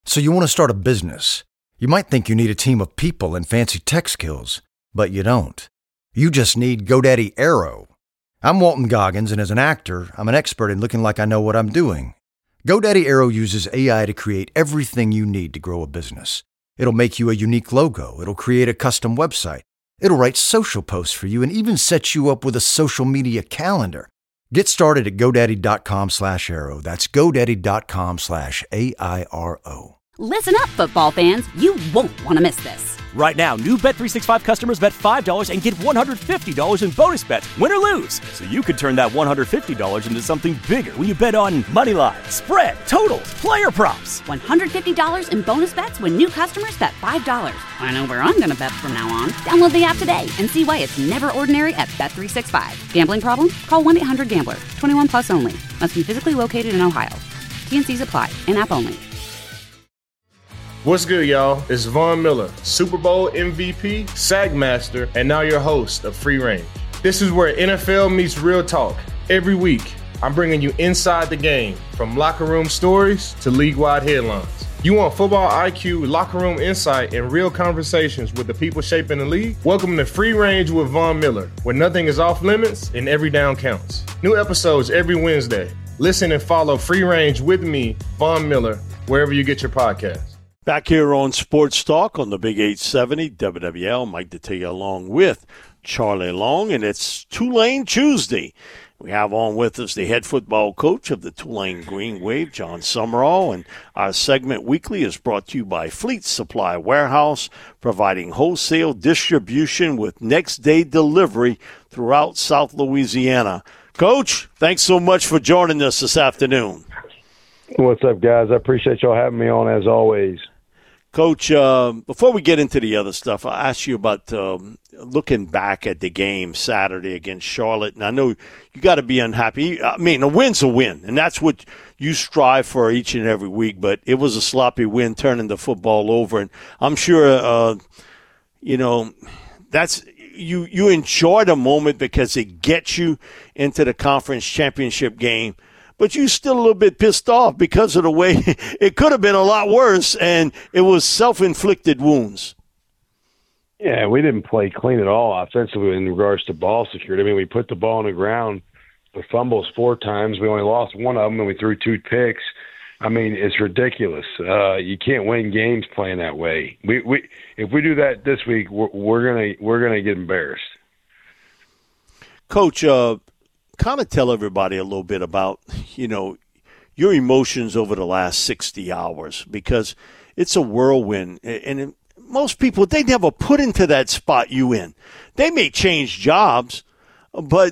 So you want to start a business. You might think you need a team of people and fancy tech skills, but you don't. You just need GoDaddy Aero. I'm Walton Goggins, and as an actor, I'm an expert in looking like I know what I'm doing. GoDaddy Aero uses AI to create everything you need to grow a business. It'll make you a unique logo. It'll create a custom website. It'll write social posts for you and even set you up with a social media calendar. Get started at GoDaddy.com/Aero. That's GoDaddy.com/AIRO. Listen up, football fans. You won't want to miss this. Right now, new Bet365 customers bet $5 and get $150 in bonus bets, win or lose. So you could turn that $150 into something bigger when you bet on money line, spread, totals, player props. $150 in bonus bets when new customers bet $5. I know where I'm going to bet from now on. Download the app today and see why it's never ordinary at Bet365. Gambling problem? Call 1-800-GAMBLER. 21 plus only. Must be physically located in Ohio. T&Cs apply. In-app only. What's good, y'all? It's Von Miller, Super Bowl MVP, SAG Master, and now your host of Free Range. This is where NFL meets real talk. Every week, I'm bringing you inside the game, from locker room stories to league-wide headlines. You want football IQ, locker room insight, and real conversations with the people shaping the league? Welcome to Free Range with Von Miller, where nothing is off limits and every down counts. New episodes every Wednesday. Listen and follow Free Range with me, Von Miller, wherever you get your podcasts. Back here on Sports Talk on the Big 870 WWL, Mike Detillier along with Charlie Long, and it's Tulane Tuesday. We have on with us the head football coach of the Tulane Green Wave, John Summerall, and our segment weekly is brought to you by Fleet Supply Warehouse, providing wholesale distribution with next-day delivery throughout South Louisiana. Coach, thanks so much for joining us this afternoon. What's up, guys? I appreciate y'all having me on, as always. Coach, before we get into the other stuff, I asked you about looking back at the game Saturday against Charlotte, and I know you got to be unhappy. I mean, a win's a win, and that's what you strive for each and every week, but it was a sloppy win turning the football over, and I'm sure, that's you enjoy the moment because it gets you into the conference championship game. But you still a little bit pissed off because of the way it could have been a lot worse, and it was self-inflicted wounds. Yeah, we didn't play clean at all offensively in regards to ball security. I mean, we put the ball on the ground for fumbles 4 times. We only lost one of them, and we threw 2 picks. I mean, it's ridiculous. You can't win games playing that way. If we do that this week, we're gonna get embarrassed. Coach, kind of tell everybody a little bit about, your emotions over the last 60 hours, because it's a whirlwind. And most people, they never put into that spot you in. They may change jobs, but,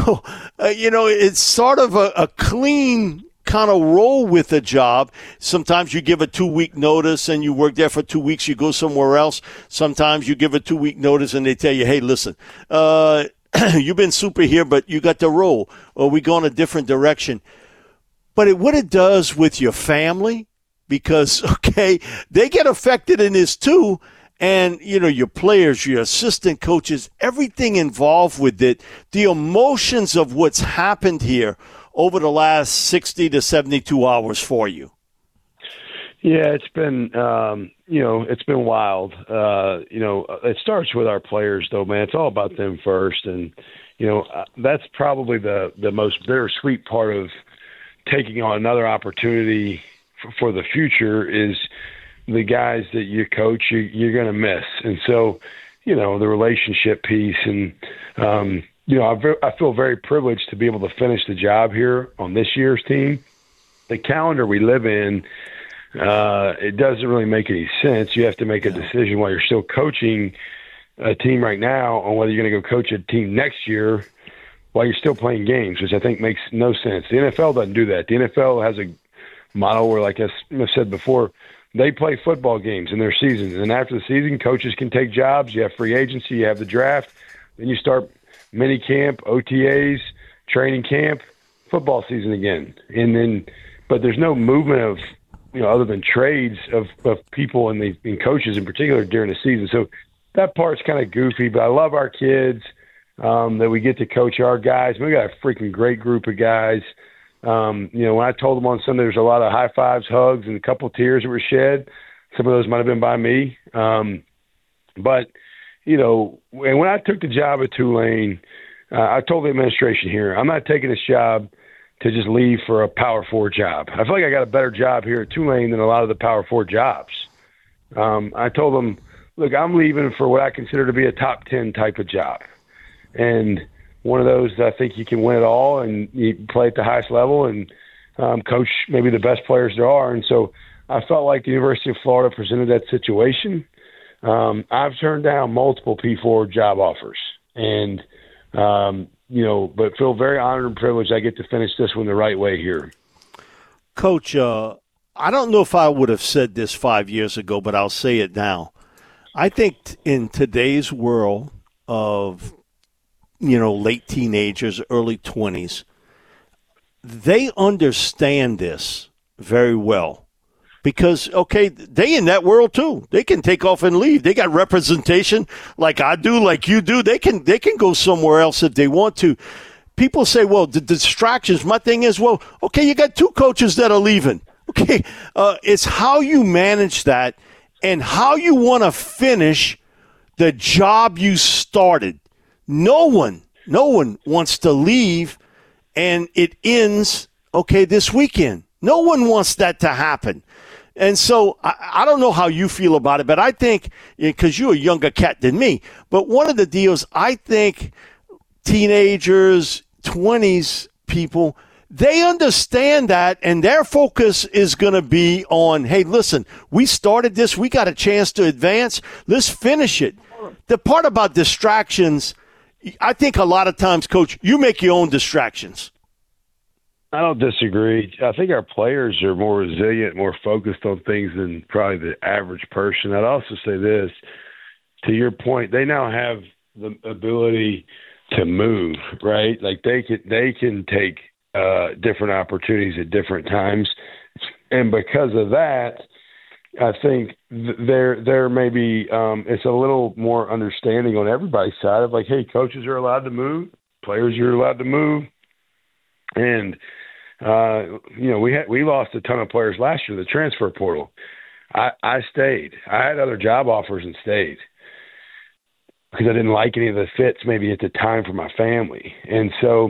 it's sort of a clean kind of roll with a job. Sometimes you give a 2-week notice and you work there for 2 weeks, you go somewhere else. Sometimes you give a 2-week notice and they tell you, hey, listen, you've been super here, but you got the role, or we go in a different direction. But what it does with your family, because, they get affected in this too, and, your players, your assistant coaches, everything involved with it, the emotions of what's happened here over the last 60 to 72 hours for you. Yeah, it's been, it's been wild. It starts with our players, though, man. It's all about them first. And, that's probably the most bittersweet part of taking on another opportunity for the future is the guys that you coach, you're going to miss. And so, the relationship piece. And, I feel very privileged to be able to finish the job here on this year's team. The calendar we live in, it doesn't really make any sense. You have to make a decision while you're still coaching a team right now on whether you're going to go coach a team next year while you're still playing games, which I think makes no sense. The NFL doesn't do that. The NFL has a model where, like I've said before, they play football games in their seasons. And after the season, coaches can take jobs. You have free agency. You have the draft. Then you start mini camp, OTAs, training camp, football season again. And then, but there's no movement of, other than trades of people and coaches in particular during the season. So that part's kind of goofy, but I love our kids that we get to coach our guys. We got a freaking great group of guys. When I told them on Sunday there's a lot of high fives, hugs, and a couple tears that were shed, some of those might have been by me. But and when I took the job at Tulane, I told the administration here, I'm not taking this job to just leave for a Power 4 job. I feel like I got a better job here at Tulane than a lot of the Power 4 jobs. I told them, look, I'm leaving for what I consider to be a top 10 type of job. And one of those, I think you can win it all and you play at the highest level and coach maybe the best players there are. And so I felt like the University of Florida presented that situation. I've turned down multiple P4 job offers and, but feel very honored and privileged I get to finish this one the right way here. Coach, I don't know if I would have said this 5 years ago, but I'll say it now. I think in today's world of, late teenagers, early 20s, they understand this very well. Because, okay, they in that world too. They can take off and leave. They got representation like I do, like you do. They can go somewhere else if they want to. People say, well, the distractions. My thing is, well, okay, you got two coaches that are leaving. Okay, it's how you manage that and how you want to finish the job you started. No one wants to leave and it ends, this weekend. No one wants that to happen. And so I don't know how you feel about it, but I think, because you're a younger cat than me, but one of the deals, I think teenagers, 20s people, they understand that, and their focus is going to be on, hey, listen, we started this. We got a chance to advance. Let's finish it. The part about distractions, I think a lot of times, Coach, you make your own distractions. I don't disagree. I think our players are more resilient, more focused on things than probably the average person. I'd also say this, to your point, they now have the ability to move, right? Like they can take different opportunities at different times. And because of that, I think there may be it's a little more understanding on everybody's side of like, hey, coaches are allowed to move, players are allowed to move. And, we lost a ton of players last year, the transfer portal. I stayed. I had other job offers and stayed because I didn't like any of the fits maybe at the time for my family. And so,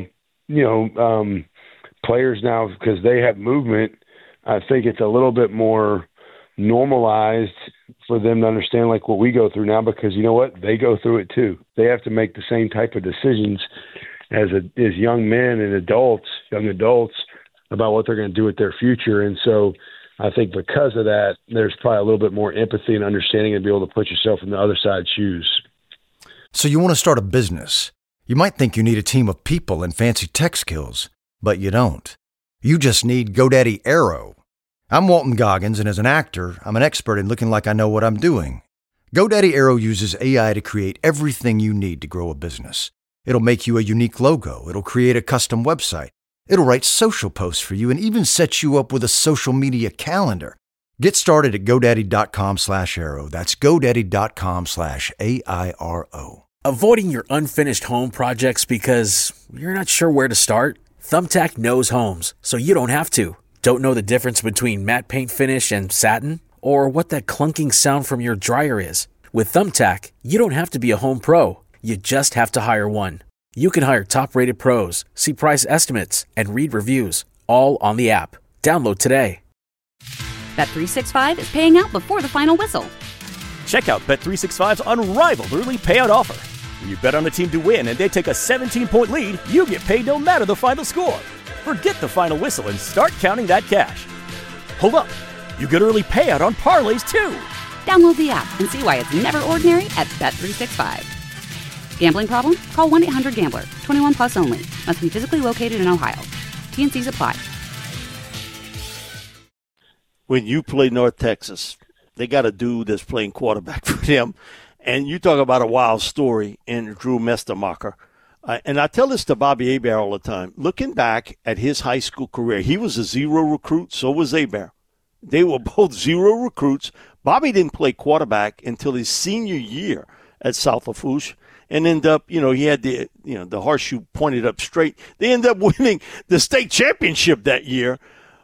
players now, because they have movement, I think it's a little bit more normalized for them to understand like what we go through now, because you know what? They go through it too. They have to make the same type of decisions as young men and young adults about what they're going to do with their future. And so I think because of that, there's probably a little bit more empathy and understanding and be able to put yourself in the other side's shoes. So you want to start a business. You might think you need a team of people and fancy tech skills, but you don't. You just need GoDaddy Aero. I'm Walton Goggins, and as an actor, I'm an expert in looking like I know what I'm doing. GoDaddy Aero uses AI to create everything you need to grow a business. It'll make you a unique logo. It'll create a custom website. It'll write social posts for you and even set you up with a social media calendar. Get started at GoDaddy.com/Aero. That's GoDaddy.com/AIRO. Avoiding your unfinished home projects because you're not sure where to start? Thumbtack knows homes, so you don't have to. Don't know the difference between matte paint finish and satin? Or what that clunking sound from your dryer is? With Thumbtack, you don't have to be a home pro. You just have to hire one. You can hire top-rated pros, see price estimates, and read reviews, all on the app. Download today. Bet365 is paying out before the final whistle. Check out Bet365's unrivaled early payout offer. When you bet on a team to win and they take a 17-point lead, you get paid no matter the final score. Forget the final whistle and start counting that cash. Hold up. You get early payout on parlays, too. Download the app and see why it's never ordinary at Bet365. Gambling problem? Call 1-800-GAMBLER. 21 plus only. Must be physically located in Ohio. T&Cs apply. When you play North Texas, they got a dude that's playing quarterback for them. And you talk about a wild story in Drew Mestermacher. And I tell this to Bobby Hebert all the time. Looking back at his high school career, he was a zero recruit, so was Hebert. They were both zero recruits. Bobby didn't play quarterback until his senior year at South Lafourche and end up, he had the horseshoe pointed up straight. They end up winning the state championship that year.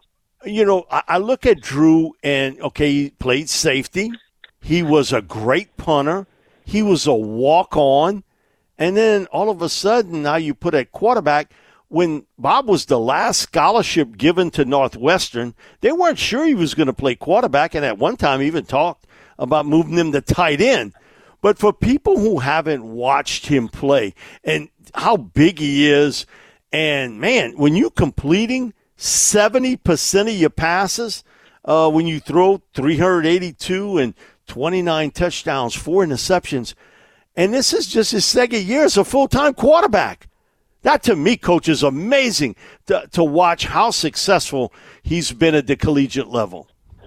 I look at Drew and, okay, he played safety. He was a great punter. He was a walk-on. And then all of a sudden, now you put at quarterback. When Bob was the last scholarship given to Northwestern, they weren't sure he was going to play quarterback, and at one time even talked about moving him to tight end. But for people who haven't watched him play and how big he is, and, man, when you're completing 70% of your passes, when you throw 382 and 29 touchdowns, 4 interceptions, and this is just his second year as a full-time quarterback. That, to me, Coach, is amazing to watch how successful he's been at the collegiate level.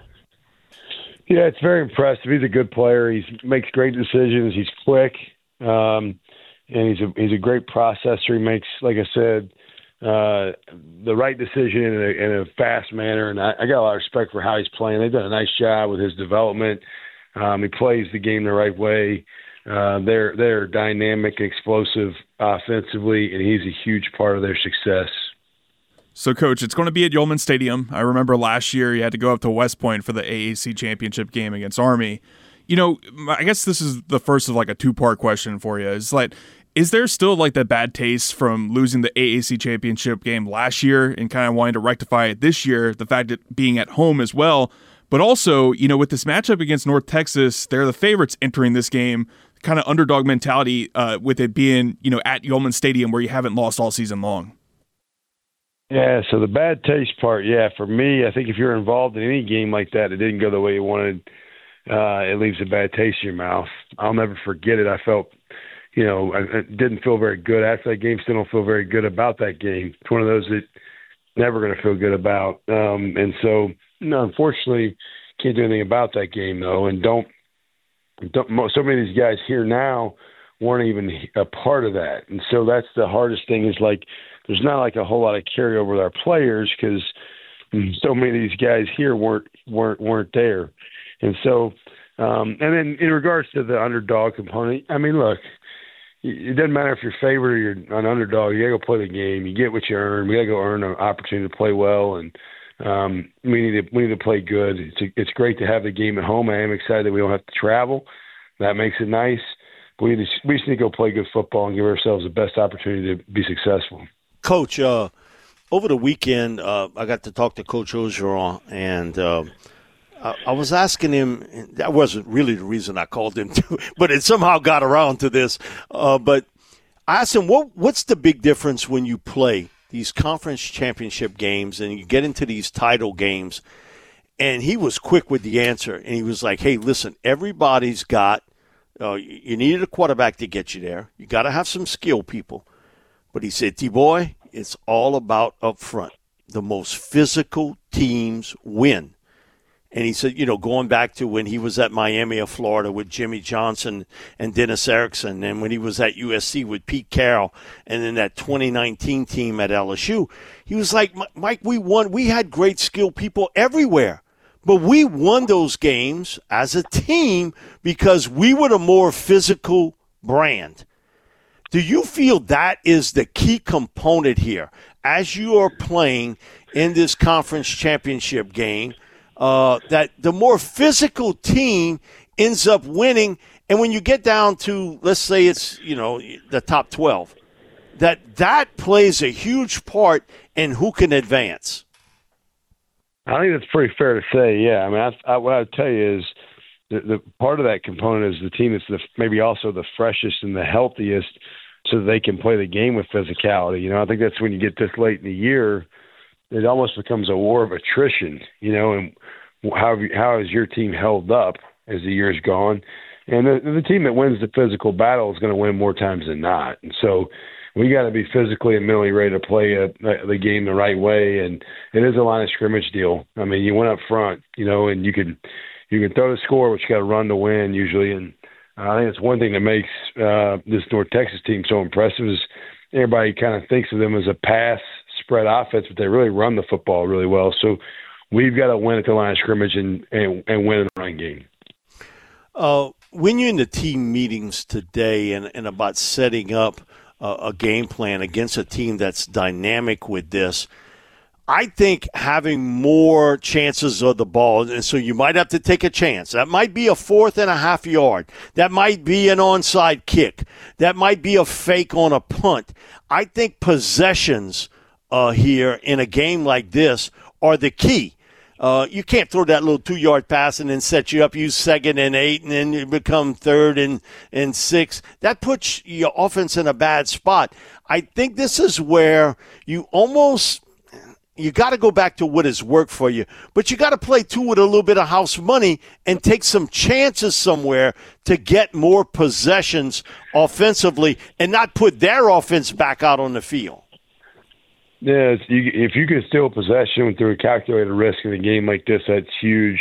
Yeah, it's very impressive. He's a good player. He makes great decisions. He's quick, and he's a great processor. He makes, like I said, the right decision in a fast manner, and I got a lot of respect for how he's playing. They've done a nice job with his development. He plays the game the right way. They're dynamic and explosive offensively, and he's a huge part of their success. So, Coach, it's going to be at Yulman Stadium. I remember last year you had to go up to West Point for the AAC championship game against Army. I guess this is the first of like a two-part question for you. Is there still like that bad taste from losing the AAC championship game last year and kind of wanting to rectify it this year, the fact that being at home as well? But also, with this matchup against North Texas, they're the favorites entering this game, kind of underdog mentality with it being, at Yulman Stadium where you haven't lost all season long. Yeah, so the bad taste part, for me, I think if you're involved in any game like that, it didn't go the way you wanted, it leaves a bad taste in your mouth. I'll never forget it. I felt, I didn't feel very good after that game. Still don't feel very good about that game. It's one of those that never going to feel good about. And so, unfortunately, can't do anything about that game, though, and don't so many of these guys here now weren't even a part of that. And so that's the hardest thing is like there's not like a whole lot of carryover with our players because so many of these guys here weren't there. And so and then in regards to the underdog component, I mean, look, it doesn't matter if you're favored or you're an underdog. You got to go play the game. You get what you earn. We got to go earn an opportunity to play well, and we need to play good. It's great to have the game at home. I am excited that we don't have to travel. That makes it nice. We just need to go play good football and give ourselves the best opportunity to be successful. Coach, over the weekend, I got to talk to Coach Orgeron, and I was asking him, and that wasn't really the reason I called him, but it somehow got around to this. But I asked him, what's the big difference when you play these conference championship games and you get into these title games? And he was quick with the answer, and he was like, hey, listen, everybody's got you needed a quarterback to get you there. You got to have some skill people. But he said, T-Boy, it's all about up front. The most physical teams win. And he said, going back to when he was at Miami of Florida with Jimmy Johnson and Dennis Erickson, and when he was at USC with Pete Carroll, and then that 2019 team at LSU, he was like, Mike, we won. We had great skill people everywhere. But we won those games as a team because we were the more physical brand. Do you feel that is the key component here as you are playing in this conference championship game, that the more physical team ends up winning, and when you get down to, let's say it's, the top 12, that plays a huge part in who can advance? I think that's pretty fair to say, yeah. I mean, what I would tell you is the part of that component is the team that's maybe also the freshest and the healthiest so that they can play the game with physicality. I think that's when you get this late in the year, it almost becomes a war of attrition, and how has your team held up as the year's gone? And the team that wins the physical battle is going to win more times than not. And so we got to be physically and mentally ready to play the game the right way. And it is a line of scrimmage deal. I mean, you went up front, and you can throw the score, but you got to run to win usually. And I think it's one thing that makes this North Texas team so impressive is everybody kind of thinks of them as a pass spread offense, but they really run the football really well. So we've got to win at the line of scrimmage and win in the run game. when you're in the team meetings today and about setting up a game plan against a team that's dynamic with this, I think having more chances of the ball, and so you might have to take a chance. That might be a 4.5 yard. That might be an onside kick. That might be a fake on a punt. I think possessions here in a game like this are the key. You can't throw that little 2-yard pass and then set you up, use 2nd and 8, and then you become 3rd and 6. That puts your offense in a bad spot. I think this is where you got to go back to what has worked for you, but you got to play too with a little bit of house money and take some chances somewhere to get more possessions offensively and not put their offense back out on the field. Yeah, if you can steal possession through a calculated risk in a game like this, that's huge.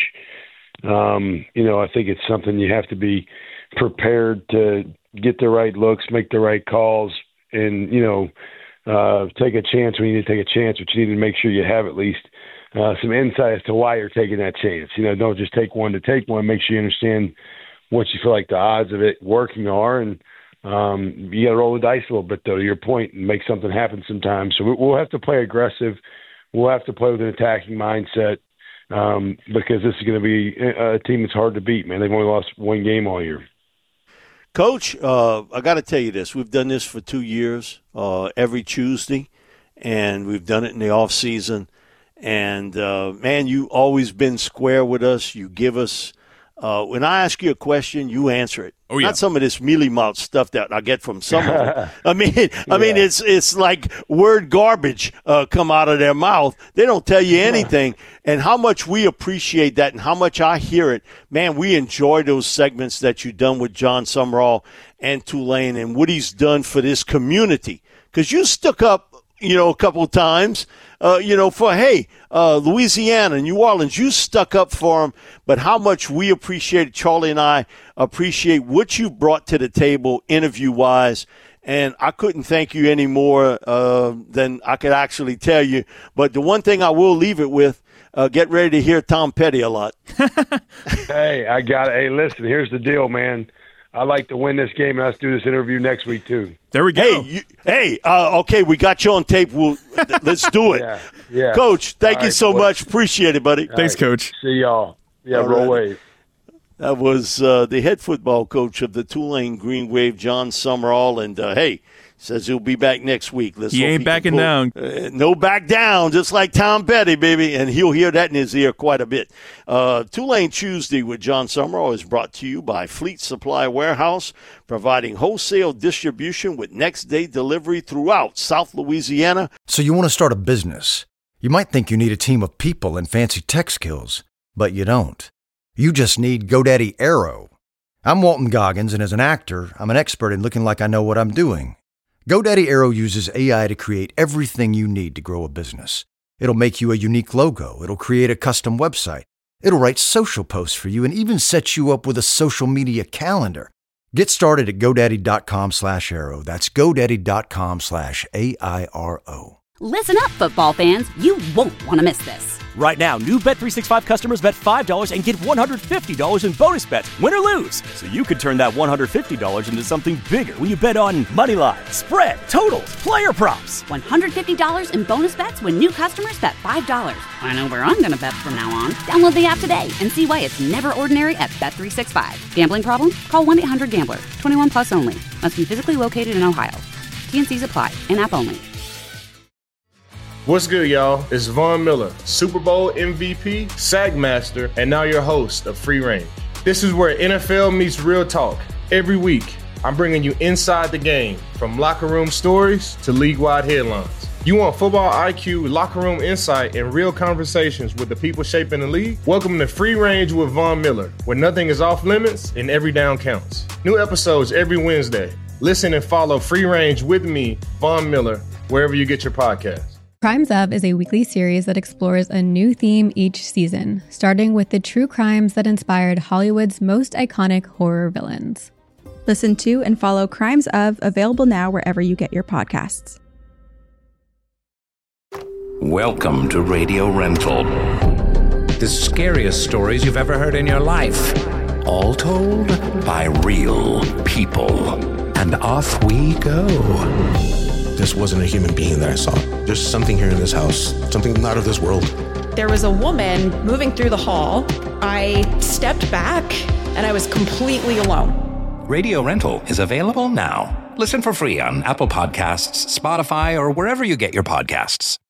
I think it's something you have to be prepared to get the right looks, make the right calls, and, take a chance when you need to take a chance, but you need to make sure you have at least some insight as to why you're taking that chance. Don't just take one to take one. Make sure you understand what you feel like the odds of it working are, and you got to roll the dice a little bit, though, to your point, and make something happen sometimes. So we'll have to play aggressive. We'll have to play with an attacking mindset because this is going to be a team that's hard to beat, man. They've only lost one game all year. Coach, I got to tell you this. We've done this for 2 years, every Tuesday, and we've done it in the off season. And, man, you've always been square with us. You give us when I ask you a question, you answer it. Oh, yeah. Not some of this mealy-mouthed stuff that I get from some of them. I mean, it's like word garbage come out of their mouth. They don't tell you anything. And how much we appreciate that and how much I hear it. Man, we enjoy those segments that you've done with John Sumrall and Tulane and what he's done for this community. Because you stuck up, a couple of times, for, Louisiana, New Orleans, you stuck up for them, but how much we appreciate it, Charlie and I appreciate what you brought to the table interview-wise, and I couldn't thank you any more than I could actually tell you. But the one thing I will leave it with, get ready to hear Tom Petty a lot. Hey, I got it. Hey, listen, here's the deal, man. I'd like to win this game, and let's do this interview next week, too. There we go. Okay, we got you on tape. Let's do it. Yeah. Coach, thank you so much. Appreciate it, buddy. Thanks, Coach. See y'all. Yeah, All roll right. wave. That was the head football coach of the Tulane Green Wave, John Sumrall, and, says he'll be back next week. He ain't backing down. No back down, just like Tom Petty, baby, and he'll hear that in his ear quite a bit. Tulane Tuesday with John Sumrall is brought to you by Fleet Supply Warehouse, providing wholesale distribution with next-day delivery throughout South Louisiana. So you want to start a business. You might think you need a team of people and fancy tech skills, but you don't. You just need GoDaddy Aero. I'm Walton Goggins, and as an actor, I'm an expert in looking like I know what I'm doing. GoDaddy Aero uses AI to create everything you need to grow a business. It'll make you a unique logo. It'll create a custom website. It'll write social posts for you and even set you up with a social media calendar. Get started at GoDaddy.com/Aero. That's GoDaddy.com/AIRO. Listen up, football fans. You won't want to miss this. Right now, new Bet365 customers bet $5 and get $150 in bonus bets, win or lose. So you could turn that $150 into something bigger when you bet on money line, spread, totals, player props. $150 in bonus bets when new customers bet $5. I know where I'm going to bet from now on. Download the app today and see why it's never ordinary at Bet365. Gambling problem? Call 1-800-GAMBLER. 21 plus only. Must be physically located in Ohio. T&Cs apply. In-app only. What's good, y'all? It's Von Miller, Super Bowl MVP, SAG Master, and now your host of Free Reign. This is where NFL meets real talk. Every week, I'm bringing you inside the game, from locker room stories to league-wide headlines. You want football IQ, locker room insight, and real conversations with the people shaping the league? Welcome to Free Range with Von Miller, where nothing is off limits and every down counts. New episodes every Wednesday. Listen and follow Free Range with me, Von Miller, wherever you get your podcasts. Crimes Of is a weekly series that explores a new theme each season, starting with the true crimes that inspired Hollywood's most iconic horror villains. Listen to and follow Crimes Of, available now wherever you get your podcasts. Welcome to Radio Rental. The scariest stories you've ever heard in your life. All told by real people. And off we go. This wasn't a human being that I saw. There's something here in this house, something not of this world. There was a woman moving through the hall. I stepped back and I was completely alone. Radio Rental is available now. Listen for free on Apple Podcasts, Spotify, or wherever you get your podcasts.